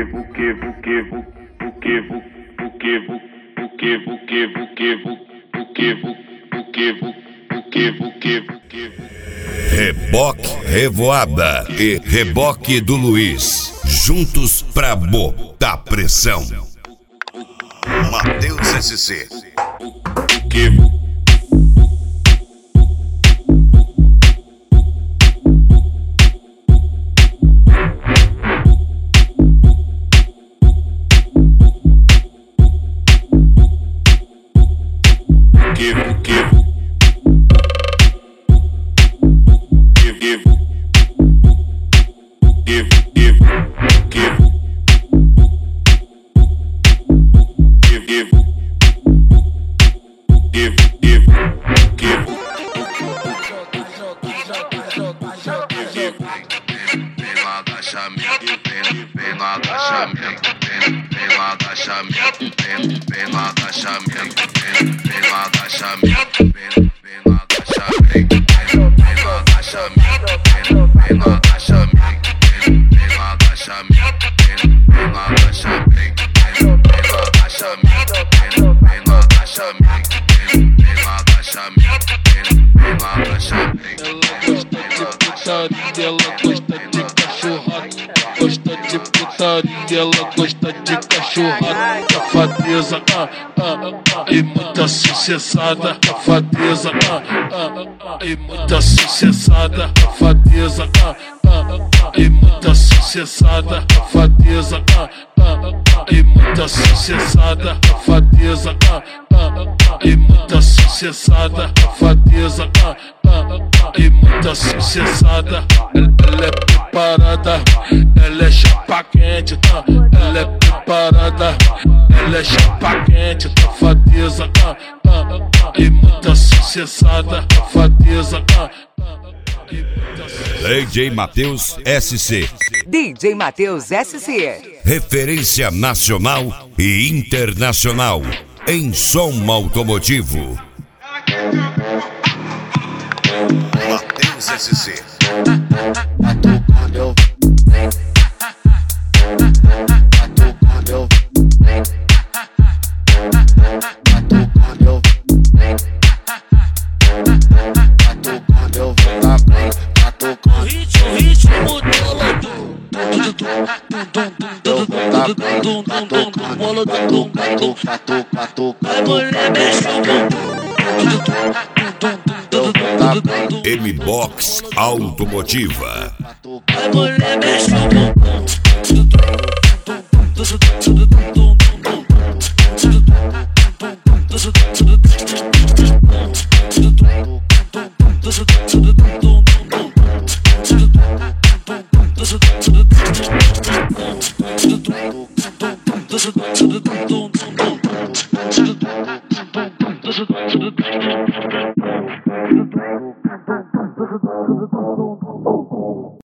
Reboque Revoada e Reboque do Luiz, juntos pra botar pressão. Matheus SC. Ela gosta de cachorrada, safadeza, e muita sucessada, safadeza, e muita sucessada, safadeza, e muita sucessada, safadeza, e muita sucessada, safadeza, e muita sucessada, safadeza, e muita sucessada. Ela é preparada, ela é chapa quente, ela é preparada, ela é chapa quente, safadeza, e muita sucessada, safadeza. DJ Matheus SC. DJ Matheus SC. Referência nacional e internacional em som automotivo. Matheus SC. M-Box Automotiva.